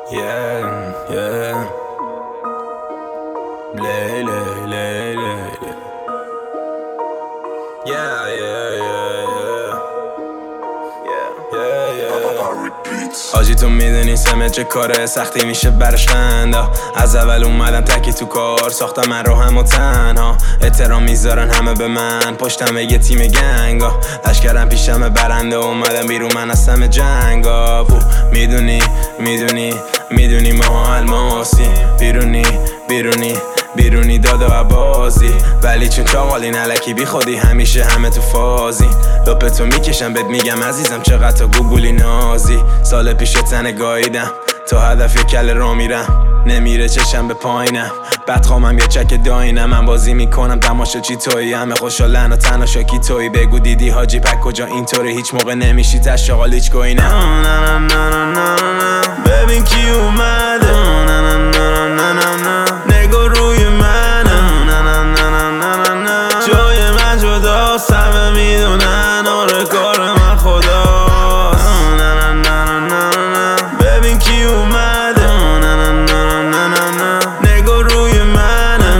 Yeah, yeah. Lay, lay, lay, lay. Yeah, yeah, yeah, yeah. Yeah, yeah. حاجی تو میدونی سمت چه کاره سختی میشه برش خنده. از اول اومدم تکی تو کار ساختم من رو هم و تنها. احترام میذارن همه به من پشتم یه تیم گنگا. لشکرم پیشم برنده اومدم بیرون من هستم جنگا. میدونی ما الماسی بیرونی داد و بازی. ولی چون چاقالی نلکی بی خودی همیشه همه تو فازی. لپتو میکشم بهت میگم عزیزم چقدر تا گوگولی نازی. سال پیش تنه گاییدم تا هدف یه کل را میرم. نمیره چشم به پایینم بدخوامم یه چک داینم. من بازی میکنم تماشا چی تویی همه خوشحالن و تنها شاکی تویی. بگو دیدی حاجی پک کجا اینطوری هیچ موقع نمیشی تشاقال هیچ گویی نه. ببین کی اومده نگو روی منه. جای من جداست همه میدونن آره کار من خداست. ببین کی اومده نگو روی منه.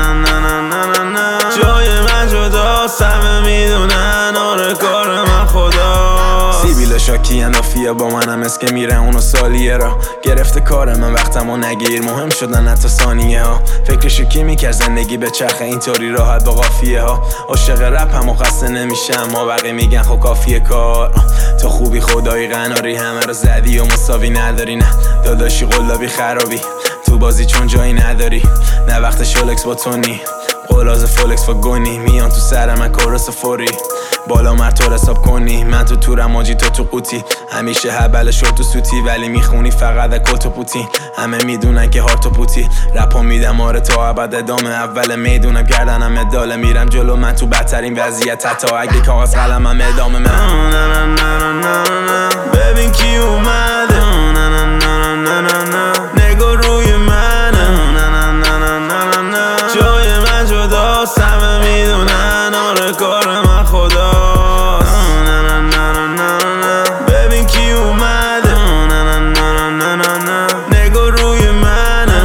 جای من جداست همه میدونن آره کار من خداست. سیبیل شاکی اندافیه با منم اسکه میره اونو سالیه را گرفته کار من وقتمو نگیر مهم شدن حتی ثانیه ها. فکرشو کی میکرد زندگی به چرخه اینطوری راحت با قافیه ها. عاشق رپ هم و خسته نمیشم ما بقیه میگن خب کافیه کار. تو خوبی خدایی قناری همه رو زدی و مساوی نداری. نه داداشی قلابی خرابی تو بازی چون جایی نداری. نه وقت شولکس با تونی قلاز فولکس و گونی. میان تو سر من کورس فوری بالا مرتور حساب کنی. من تو تورم آجی تو قوطی همیشه هبل شد تو سوتی. ولی میخونی فقط کت و پوتی همه میدونن که هارت و پوتی. رپا میدم آره تا ابد ادامه اول میدونم گردنم اداله. میرم جلو من تو بدترین وضعیت حتی اگه کاغذ قلمم ادامه من. ببین کی اومده نگو روی منه. جای من جداست همه میدونن آره کار من خداست. ببین کی اومده نگو روی منه.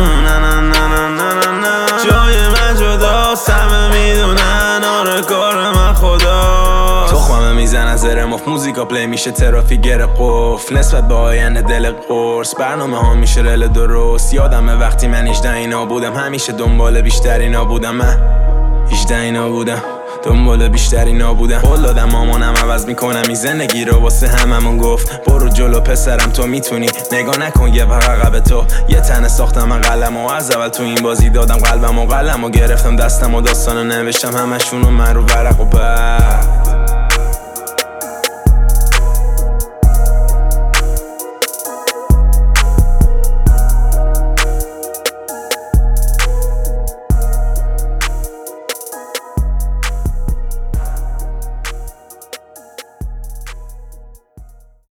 جای من جداست همه میدونن آره کار من خداست. تخمه میزنن زر مف موزیکا پلی میشه ترافیک گره قفل. نسبت به آینده دل قرص برنامه ها میشه رل درست. یادمه وقتی من 18 اینا بودم همیشه دنبال بیشتر اینا بودم. من 18 اینا بودم دنبال بیشتری نابودم. قول دادم مامانم عوض میکنم این زندگی رو واسه هممون گفت برو جلو پسرم تو میتونی. نگاه نکن یه عقب تو یه تنه ساختم من قلم و از اول تو این بازی دادم قلبم و قلم و گرفتم دستم و داستانو نوشتم همشونو من رو ورق و